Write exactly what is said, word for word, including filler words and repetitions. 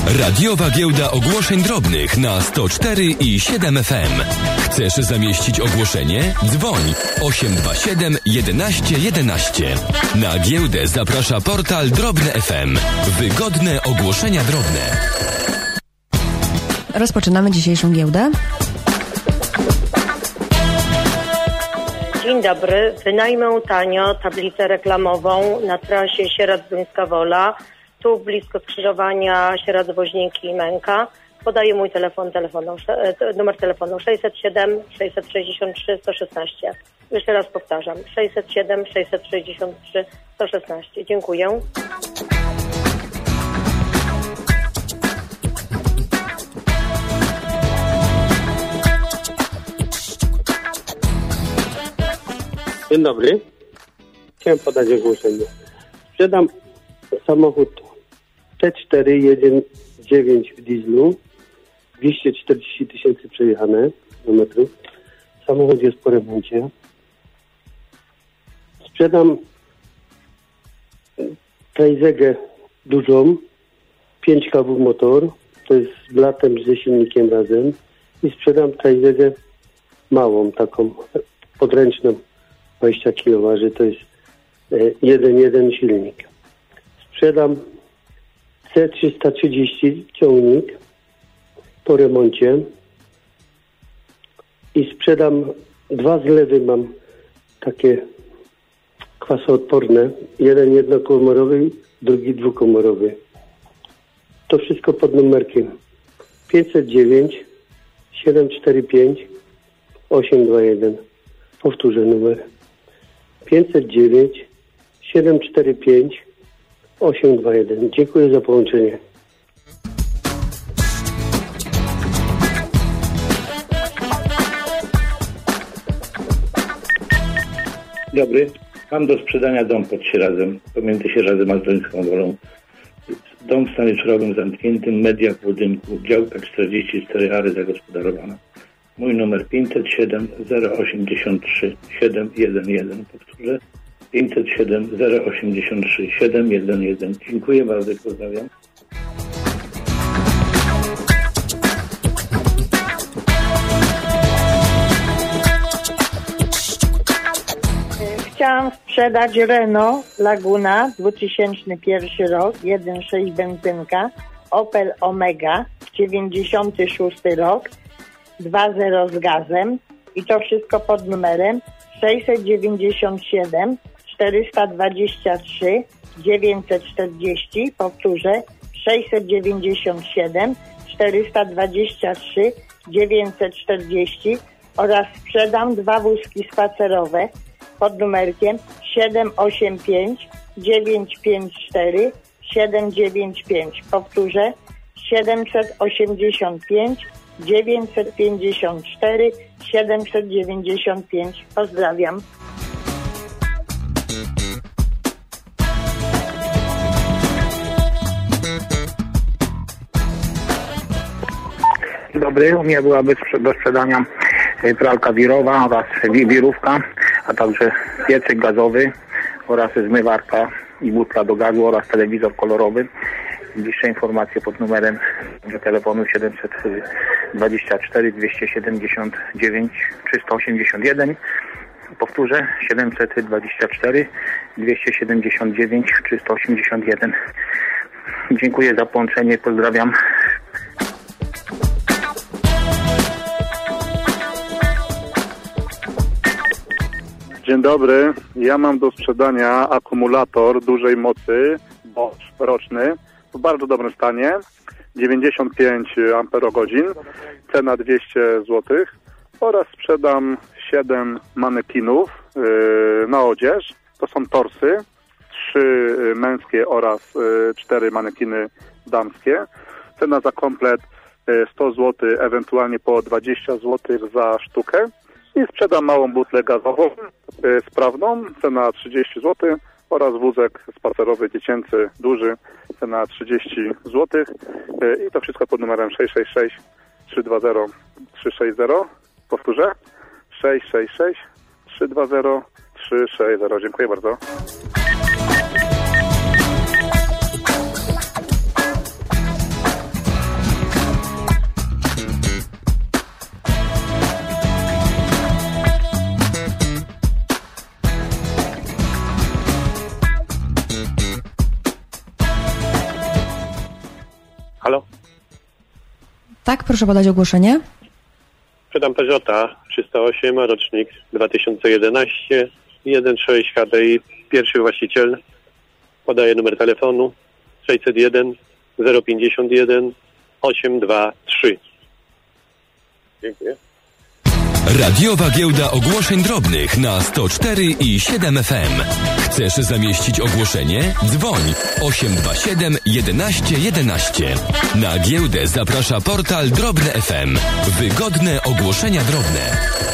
Radiowa Giełda Ogłoszeń Drobnych na sto cztery i siedem F M. Chcesz zamieścić ogłoszenie? Dzwoń osiem dwa siedem jedenaście jedenaście. Na giełdę zaprasza portal Drobne F M. Wygodne ogłoszenia drobne. Rozpoczynamy dzisiejszą giełdę. Dzień dobry. Wynajmę tanio tablicę reklamową na trasie Sieradz-Duńska-Wola, tu blisko skrzyżowania Sieradz-Woźniki i Męka. Podaję mój telefon, telefonu, numer telefonu sześćset siedem sześćset sześćdziesiąt trzy sto szesnaście. Jeszcze raz powtarzam, sześćset siedem sześćset sześćdziesiąt trzy sto szesnaście. Dziękuję. Dzień dobry. Chciałem podać ogłoszenie. Sprzedam samochód T cztery jeden dziewięć w dieslu. dwieście czterdzieści tysięcy przejechane kilometrów. Samochód jest po remoncie. Sprzedam Trajzegę dużą. pięć kawów motor. To jest z blatem ze silnikiem razem. I sprzedam Trajzegę małą, taką podręczną. dwadzieścia kilo waży, to jest jeden jeden silnik. Sprzedam C trzysta trzydzieści ciągnik po remoncie i sprzedam dwa zlewy, mam takie kwasoodporne, jeden jednokomorowy, drugi dwukomorowy. To wszystko pod numerkiem pięćset dziewięć siedem cztery pięć osiem dwa jeden. Powtórzę numer pięćset dziewięć siedem cztery pięć osiem dwa jeden. Dziękuję za połączenie. Dobry. Mam do sprzedania dom pod Sierazem, pomiędzy Sierazem a Duńską Wolą. Dom w stanie surowym zamkniętym, media w budynku, działka czterdzieści cztery ary zagospodarowana. Mój numer pięćset siedem zero osiemdziesiąt trzy siedem jeden jeden. Powtórzę. pięćset siedem zero osiemdziesiąt trzy siedem jeden jeden. Dziękuję bardzo i pozdrawiam. Chciałam sprzedać Renault Laguna dwa tysiące pierwszy rok, jeden przecinek sześć benzynka, Opel Omega dziewięćdziesiąty szósty rok, dwa zero z gazem i to wszystko pod numerem sześćset dziewięćdziesiąt siedem czterysta dwadzieścia trzy dziewięćset czterdzieści. Powtórzę, sześćset dziewięćdziesiąt siedem czterysta dwadzieścia trzy dziewięćset czterdzieści oraz sprzedam dwa wózki spacerowe pod numerkiem siedem osiem pięć dziewięć pięć cztery siedem dziewięć pięć. Powtórzę, siedemset osiemdziesiąt pięć dziewięćset pięćdziesiąt cztery siedemset dziewięćdziesiąt pięć. Pozdrawiam. Dzień dobry, u mnie byłaby do sprzedania pralka wirowa oraz wirówka, a także piecyk gazowy oraz zmywarka i butla do gazu oraz telewizor kolorowy. Bliższe informacje pod numerem do telefonu siedemset dwadzieścia cztery dwieście siedemdziesiąt dziewięć trzysta osiemdziesiąt jeden. Powtórzę, siedemset dwadzieścia cztery dwieście siedemdziesiąt dziewięć trzysta osiemdziesiąt jeden. Dziękuję za połączenie, pozdrawiam. Dzień dobry, ja mam do sprzedania akumulator dużej mocy Bosch roczny w bardzo dobrym stanie, dziewięćdziesiąt pięć amperogodzin, cena dwieście złotych oraz sprzedam siedem manekinów yy, na odzież, to są torsy, trzy męskie oraz yy, cztery manekiny damskie, cena za komplet yy, sto złotych, ewentualnie po dwadzieścia złotych za sztukę. I sprzedam małą butlę gazową y, sprawną, cena trzydzieści złotych oraz wózek spacerowy dziecięcy duży, cena trzydzieści złotych y, i to wszystko pod numerem sześć sześć sześć trzy dwa zero trzy sześć zero. Powtórzę, sześć sześć sześć trzy dwa zero trzy sześć zero. Dziękuję bardzo. Halo? Tak, proszę podać ogłoszenie. Sprzedam Peugeota trzysta osiem, rocznik dwa tysiące jedenaście, jeden sześć H D I, pierwszy właściciel. Podaję numer telefonu sześćset jeden zero pięćdziesiąt jeden osiemset dwadzieścia trzy. Dziękuję. Radiowa Giełda Ogłoszeń Drobnych na sto cztery i siedem F M. Chcesz zamieścić ogłoszenie? Dzwoń osiem dwa siedem jedenaście jedenaście. Na giełdę zaprasza portal Drobne F M. Wygodne ogłoszenia drobne.